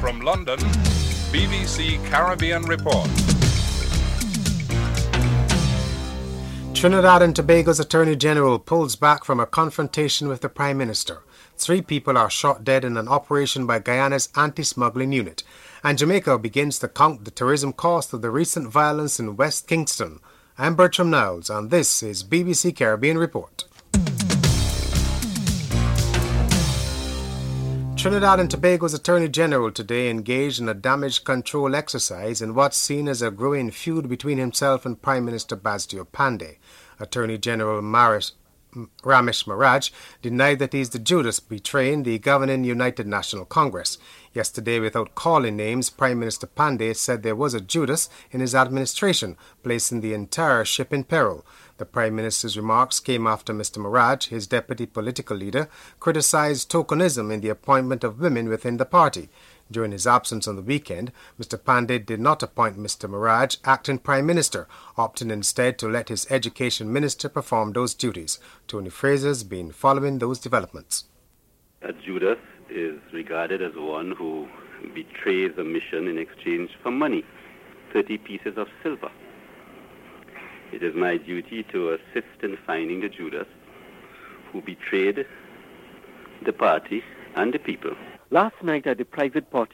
From London, BBC Caribbean Report. Trinidad and Tobago's Attorney General pulls back from a confrontation with the Prime Minister. 3 people are shot dead in an operation by Guyana's anti-smuggling unit. And Jamaica begins to count the tourism cost of the recent violence in West Kingston. I'm Bertram Niles, and this is BBC Caribbean Report. Trinidad and Tobago's Attorney General today engaged in a damage control exercise in what's seen as a growing feud between himself and Prime Minister Basdio Panday. Attorney General Ramesh Maraj denied that he's the Judas betraying the governing United National Congress. Yesterday, without calling names, Prime Minister Panday said there was a Judas in his administration, placing the entire ship in peril. The Prime Minister's remarks came after Mr. Maraj, his deputy political leader, criticized tokenism in the appointment of women within the party. During his absence on the weekend, Mr. Panday did not appoint Mr. Maraj acting Prime Minister, opting instead to let his Education Minister perform those duties. Tony Fraser's been following those developments. A Judas is regarded as one who betrays a mission in exchange for money, 30 pieces of silver. It is my duty to assist in finding the Judas who betrayed the party and the people. Last night at the private party